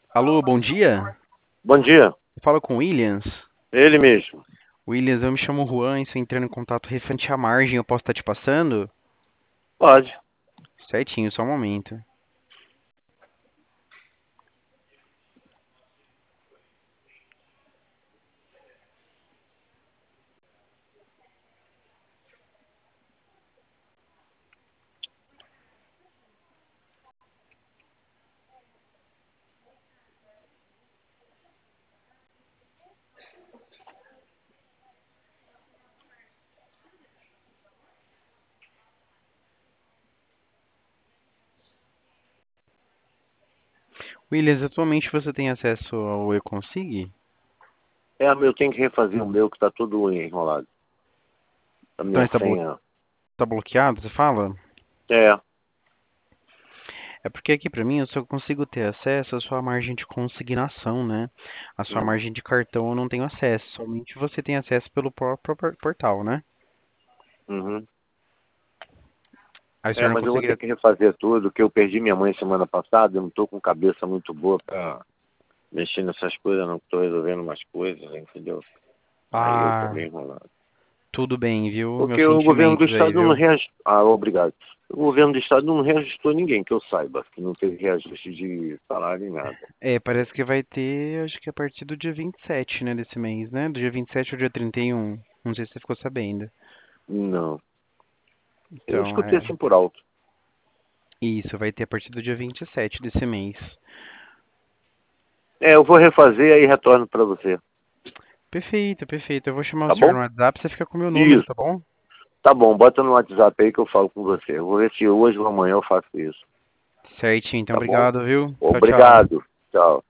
Alô, bom dia. Bom dia, Fala com o Williams. ele mesmo. Williams, eu me chamo Juan e estou entrando em contato referente à margem. Eu posso estar te passando? Pode. Certinho, só um momento. Williams, atualmente você tem acesso ao eConsig? Eu tenho que refazer o meu que tá tudo enrolado. A Então minha está senha. tá bloqueado, você fala? É, É porque aqui pra mim eu só consigo ter acesso à sua margem de consignação, né? A sua hum, margem de cartão eu não tenho acesso. Somente você tem acesso pelo próprio portal, né? uhum. Aí o senhor não Mas eu vou ter conseguiria. que refazer tudo, que eu perdi minha mãe semana passada, eu não tô com cabeça muito boa pra mexer nessas coisas, não tô resolvendo umas coisas, entendeu? Aí eu tô Ah, meio enrolado. tudo bem, viu? Meus Porque o governo do sentimentos aí, estado não viu? reajustou. Ah, obrigado. O governo do estado não reajustou ninguém, que eu saiba, que não teve reajuste de salário nem nada. É, parece que vai ter, acho que a partir do dia 27, né, desse mês, né? Do dia 27 ao dia 31. Não sei se você ficou sabendo. Não. Eu Então, escutei é. assim por alto. Isso, vai ter a partir do dia 27 desse mês. Eu vou refazer aí retorno pra você. Perfeito, perfeito. Eu vou chamar o Tá senhor bom? no WhatsApp, você fica com o meu número, Isso. tá bom? Tá bom, bota no WhatsApp aí que eu falo com você. Eu vou ver se hoje ou amanhã eu faço isso. Certinho, então Tá bom? obrigado, viu? Tchau, tchau. Obrigado. Tchau.